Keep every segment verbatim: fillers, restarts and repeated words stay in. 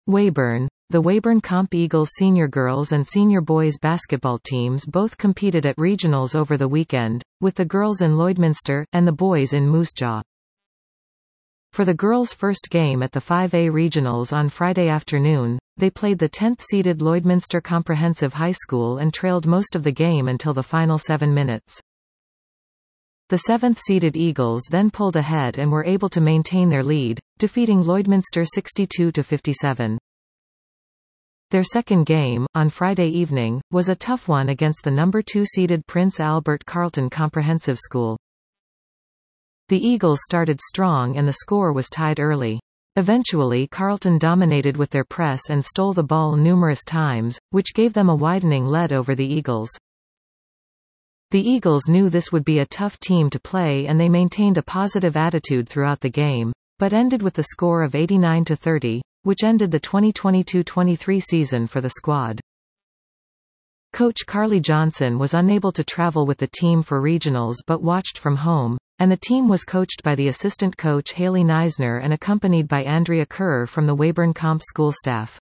Weyburn. The Weyburn Comp Eagles senior girls and senior boys basketball teams both competed at regionals over the weekend, with the girls in Lloydminster, and the boys in Moose Jaw. For the girls' first game at the five A regionals on Friday afternoon, they played the tenth-seeded Lloydminster Comprehensive High School and trailed most of the game until the final seven minutes. The seventh-seeded Eagles then pulled ahead and were able to maintain their lead, defeating Lloydminster sixty-two to fifty-seven. Their second game, on Friday evening, was a tough one against the number two-seeded Prince Albert Carleton Comprehensive School. The Eagles started strong and the score was tied early. Eventually Carleton dominated with their press and stole the ball numerous times, which gave them a widening lead over the Eagles. The Eagles knew this would be a tough team to play and they maintained a positive attitude throughout the game, but ended with the score of eighty-nine to thirty, which ended the twenty twenty-two twenty-three season for the squad. Coach Carly Johnson was unable to travel with the team for regionals but watched from home, and the team was coached by the assistant coach Haley Neisner and accompanied by Andrea Kerr from the Weyburn Comp school staff.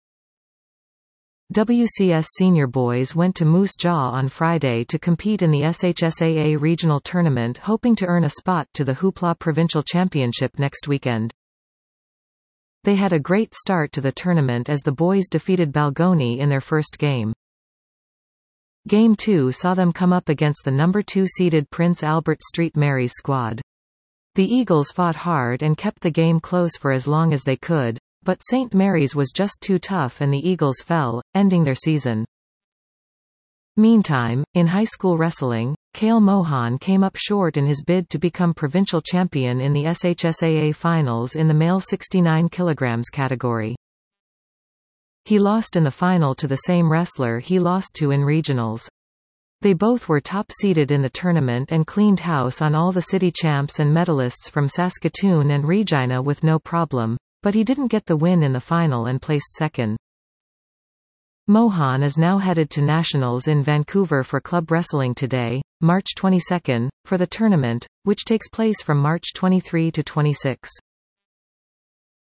W C S senior boys went to Moose Jaw on Friday to compete in the S H S A A regional tournament, hoping to earn a spot to the Hoopla Provincial Championship next weekend. They had a great start to the tournament as the boys defeated Balgony in their first game. Game two saw them come up against the number two-seeded Prince Albert Street Mary's squad. The Eagles fought hard and kept the game close for as long as they could, but Saint Mary's was just too tough and the Eagles fell, ending their season. Meantime, in high school wrestling, Cale Mohan came up short in his bid to become provincial champion in the S H S A A finals in the male sixty-nine kilograms category. He lost in the final to the same wrestler he lost to in regionals. They both were top-seeded in the tournament and cleaned house on all the city champs and medalists from Saskatoon and Regina with no problem, but he didn't get the win in the final and placed second. Mohan is now headed to nationals in Vancouver for Club Wrestling Today, March twenty-second, for the tournament, which takes place from March twenty-third to twenty-sixth.